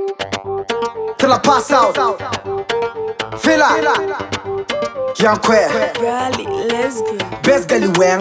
till I pass out. Fila, Young Queer, Rally, let's go. Best Gully Wang,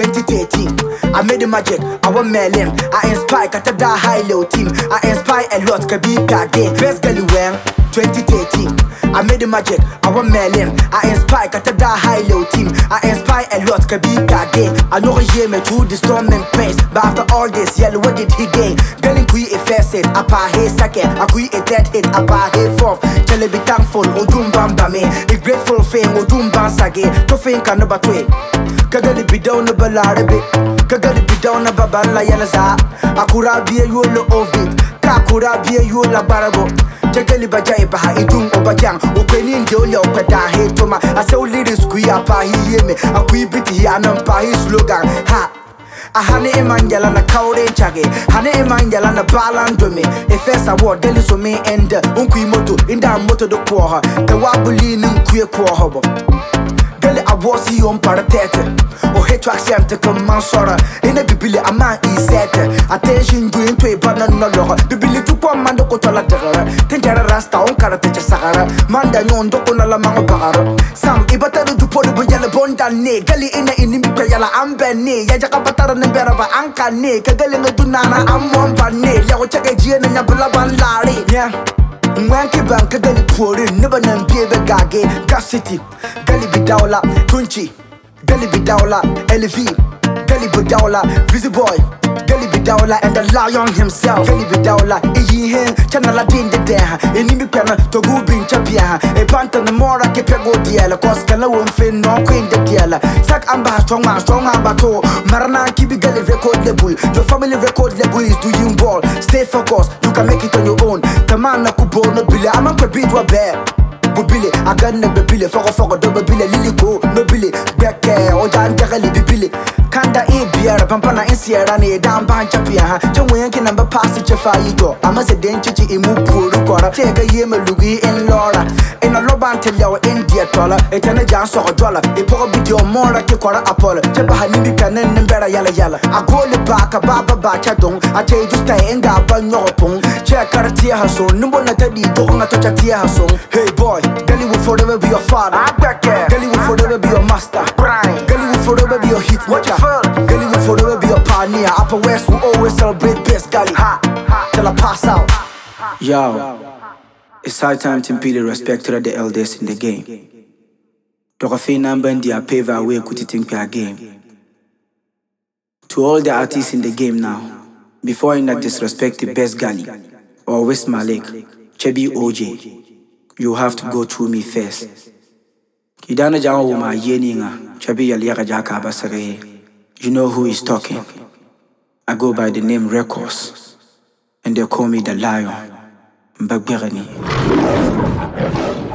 2013. I made the magic, I want melon. I inspire Katada High Low team. I inspire a lot, Kabi Kage. Best Gully Wang, 2013. I made the magic, I want melon. I inspire Katada High Low team. I inspire a lot, Kabi Kage. I know he hear me through the storm and pains. But after all this, yellow, what did he gain? Gully Kui a first hit, a pa he second. A Kui a third hit, a pa he fourth. Tell be thankful, Odum Bambame. The grateful fame, Odum Bansage. To think I never twig. Kagali be down the balarabe. Kagali be down the babala yanaza. Akura be a yolo of it. Kakura be a yola barabo. Jagali bajai baha idum obajang. Ukeni ndiolia okada he toma. I say ladies kuya pa he yeme. A kui biti anam pa his slogan. Ha. A honey emangela na kaure chage. Honey emangela na balandome. A first award deli so me and unkui moto. Inda moto do kwa. The wabuli nkuye kwa hobo. Gully I was here on paratete. Oh, hate to accept the command sorrow. In a bibili, a man is set. Attention, doing to a banana no longer. Bibili to one man, the Cotola Terra. Tinjara Rasta on Karate Sahara. Manda non doconala Mangabara. Some Ibata to put the Yellow Bondane. Gully in the enemy Yala Ambane. Yajakabatara and Beraba Anka Ne. Kagali no Dunana, I'm one bane. Yago check a Gian and Yabalaban Larry. Yeah. Mwanki banka gali pori Niba nan biebe gage Gas City Gali Bidaula Tunchi Gali Bidaula LV Gali Bidaula Visiboy Gali Bidaula and the lion himself Gali Bidaula Iyi hen Chanala din de deha Enimi kwena Togu bin chapia E panta na mora ke pego diela Kos kala wonfen no queen de diela Sak amba strong amba to Marana kibi gali record label Your family record label is doing ball Stay focused You can make it on your own Tamana kubo no bile Ama kwe bidwa bear Bubile, I got no bibile, fogo double bile, lily go, no bile, back or down Jagali bibile. Kanda e beer, Pampana in Sierra, down Banchapia, Jawankin number passage of Fayido. I must a danger in Mupu, take a yema Lugi and Laura. In a Loban tell your India dollar, a Tanajan saw a dollar, a poor video more like a quarter Apollo, Jabahani Canon and Bera Yala Yala. I call it back a Baba Bachadong, I tell you to stay in that Banopong, check Karatia Hasso, no one at the Dogma Tatia Hasso. Hey boy. Gully will forever be your father. Gully will forever be your master. Gully will forever be your hitmaker. Gully will forever be your pioneer. Upper West will always celebrate best Gully. Till I pass out. Yo, it's high time to pay the respect to the elders in the game. Dokafe Nambendi a pave our way kutitimpi a game. To all the artists in the game now, before I not disrespect the best Gully or West Malik, Chebi OJ. You have to go through me first. Kidana jawa wuma yeninga chabi yaliaka jaka basare. You know who is talking. I go by the name Records, and they call me the Lion. Mbagberani.